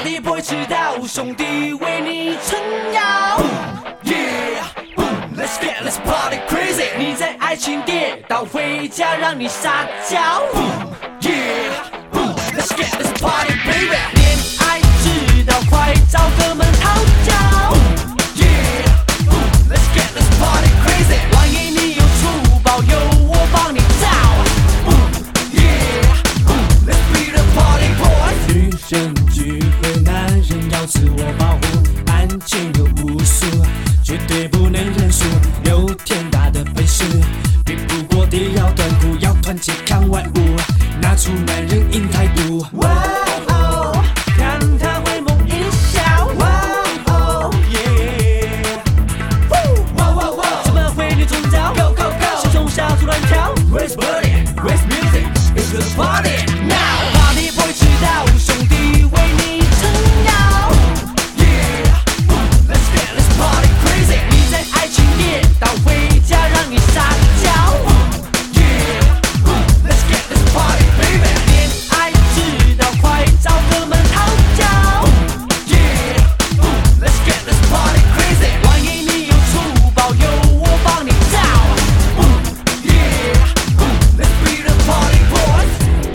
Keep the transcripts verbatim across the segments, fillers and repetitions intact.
Party boy 知道兄弟为你撑腰。Yeah, let's get this party crazy。你在爱情跌倒，回家让你撒娇。Yeah, let's get this party baby。恋爱知道，快找哥们讨教。Yeah, let's get this party crazy。万一你有粗暴，有我帮你找。Yeah, let's be the party boys。 女人聚会，男人要自我保护，案件有无数，绝对不能认输。有天大的本事，比不过地要断骨，要团结抗万物，拿出男人硬态度。 哇哦，看他会梦一笑。哇哦，耶！哇哇哇，怎么会女中招 ？Go go go， 手中小猪乱跳。Raise body, raise music, it's the party now。Party boy 知道兄弟为你撑腰。Yeah, let's get this party crazy。你在爱情跌倒，回家让你撒娇。Yeah, let's get this party baby。恋爱知道，快找哥们讨教。Yeah, let's get this party crazy。万一你有粗暴，有我帮你找。Yeah, let's be the party boys。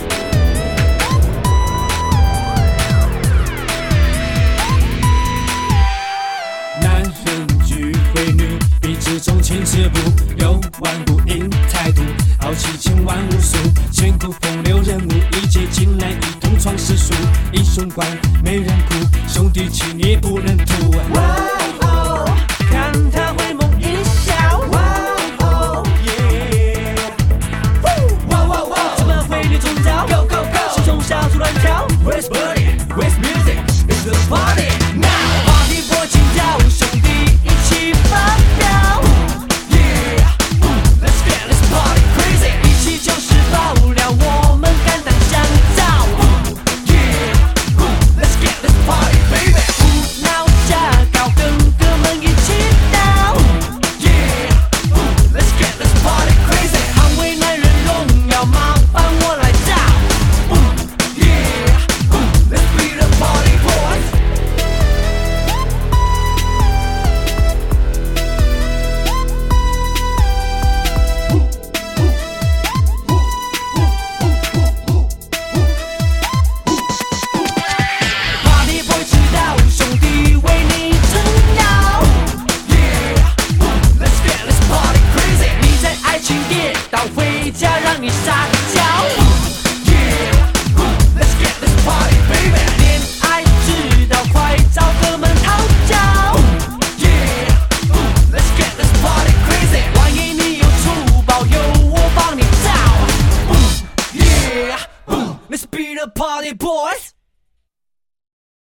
男人聚会，女彼之中情之不有万不应态度，豪气千万无数，千古风流人物，一劫进来一同闯世俗，英雄关没人哭，兄弟情也不能吐。 哇哦，看他会梦一笑。哇哦，耶！哇哇哇，怎么会女中招 ？Go go go， 手中小猪乱跳。Raise body, raise music, it's the party now。Party boy 请叫兄弟一起发飙。Yeah, let's get this party crazy。一起就是爆料，我们肝胆相照。Yeah, let's get this party baby。胡闹瞎搞，跟哥们一起闹。Yeah, let's get this party crazy。捍卫男人荣耀，麻烦我来找。Yeah, let's be the party boys。Party boy 知道兄弟为你撑腰。Yeah, let's get this party crazy。你在爱情跌倒，回家让你撒娇。Yeah, let's get this party baby。恋爱知道，快找哥们讨教。Yeah, let's get this party crazy。万一你有粗暴，有我帮你找。Yeah, let's be the party boys。